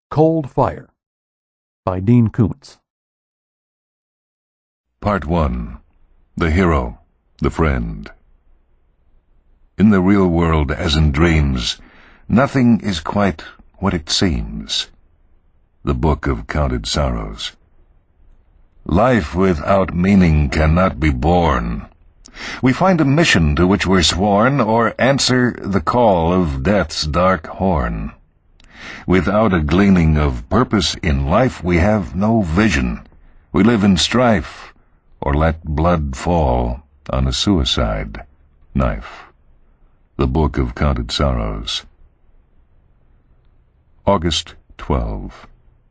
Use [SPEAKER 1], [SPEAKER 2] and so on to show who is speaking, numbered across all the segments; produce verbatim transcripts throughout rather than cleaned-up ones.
[SPEAKER 1] Cold Fire by Dean Koontz.
[SPEAKER 2] Part one. The Hero, the Friend. In the real world, as in dreams, nothing is quite what it seems. The Book of Counted Sorrows. Life without meaning cannot be born. We find a mission to which we're sworn, or answer the call of death's dark horn. Without a gleaning of purpose in life, we have no vision. We live in strife, or let blood fall on a suicide knife. The Book of Counted Sorrows. August twelfth.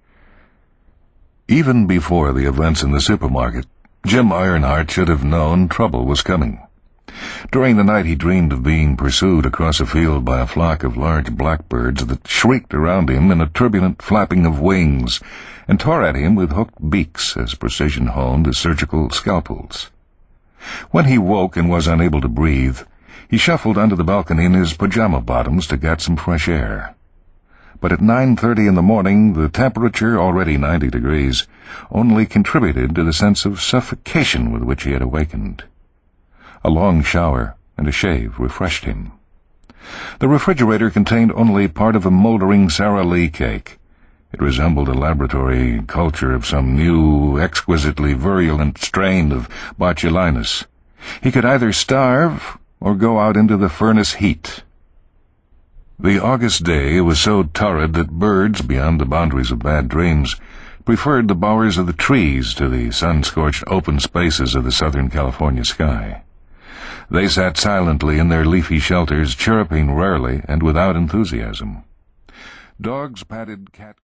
[SPEAKER 2] Even before the events in the supermarket, Jim Ironheart should have known trouble was coming. During the night he dreamed of being pursued across a field by a flock of large blackbirds that shrieked around him in a turbulent flapping of wings and tore at him with hooked beaks as precision-honed as surgical scalpels. When he woke and was unable to breathe, he shuffled onto the balcony in his pajama bottoms to get some fresh air. But at nine thirty in the morning, the temperature, already ninety degrees, only contributed to the sense of suffocation with which he had awakened. A long shower and a shave refreshed him. The refrigerator contained only part of a moldering Sara Lee cake. It resembled a laboratory culture of some new, exquisitely virulent strain of botulinus. He could either starve or go out into the furnace heat. The August day was so torrid that birds, beyond the boundaries of bad dreams, preferred the bowers of the trees to the sun-scorched open spaces of the Southern California sky. They sat silently in their leafy shelters, chirruping rarely and without enthusiasm. Dogs patted cat